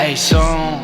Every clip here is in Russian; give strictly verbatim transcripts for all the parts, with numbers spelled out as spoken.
Джейсон.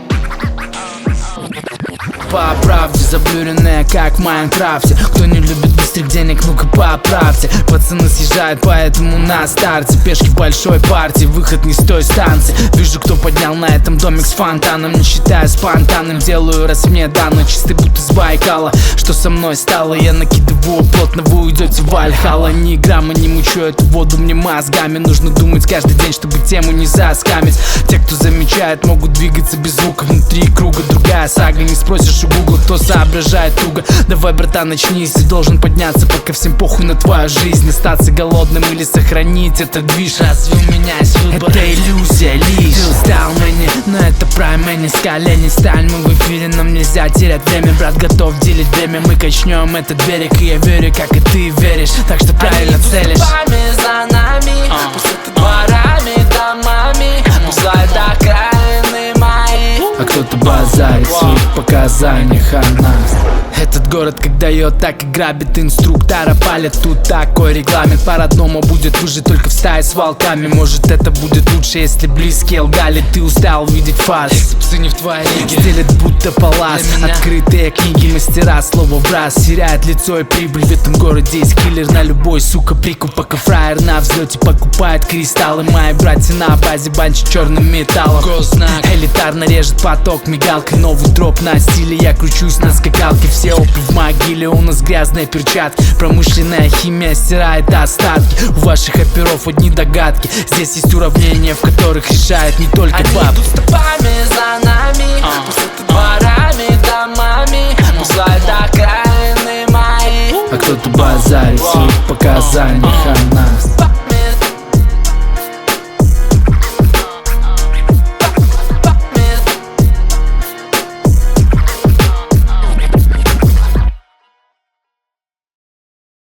По правде заблюренная, как в Майнкрафте. Кто не любит быстрых денег, ну-ка поправьте. Пацаны съезжают, поэтому на старте. Пешки в большой партии, выход не с той станции. Вижу, кто поднял на этом домик с фонтаном. Не считая спонтанным, делаю раз мне дано. Чистый будто с Байкала. Что со мной стало, я накидываю плотно. Вы уйдете в Вальхалла. Ни грамма не мучу эту воду мне мозгами. Нужно думать каждый день, чтобы тему не заскамить. Те, кто замечает, могут двигаться без звука. Внутри круга другая сага. Не спросишь у гугла, кто соображает туго. Давай, братан, начнись, ты должен подняться, пока всем похуй на твою жизнь. Остаться голодным или сохранить этот движ. Разве у меня есть выбор? Это иллюзия лишь. Ты устал мне, но это прайм, не с колени сталь. Мы в эфире, нам нельзя терять время. Брат готов делить время, мы качнем этот берег. И я верю, как и ты веришь, так что правильно целишь. Они за нами, uh, пусть это дворами, домами, пускай до окраины мои. А кто-то базарит в своих показаниях о нас. Этот город как дает, так и грабит. Инструктора палят, тут такой регламент. По-родному будет выжить только в стае с волками. Может, это будет лучше, если близкие лгали. Ты устал видеть фарс, если псы не в твоей лиге. Стелят будто палас, открытые книги, мастера слова в раз. Теряет лицо и прибыль, в этом городе есть киллер на любой, сука, прикуп. Пока фраер на взлете покупает кристаллы. Мои братья на базе банчи черным металлом. Гознак элитарно режет поток мигалкой. Новый дроп на стиле, я кручусь на скакалке. Все опы в могиле, у нас грязные перчатки. Промышленная химия стирает остатки. У ваших оперов одни догадки. Здесь есть уравнения, в которых решает не только Они баб. идут стопами за нами, uh, пусть это дворами, домами, пускай до окраины мои. А кто-то базарит в своих показаниях.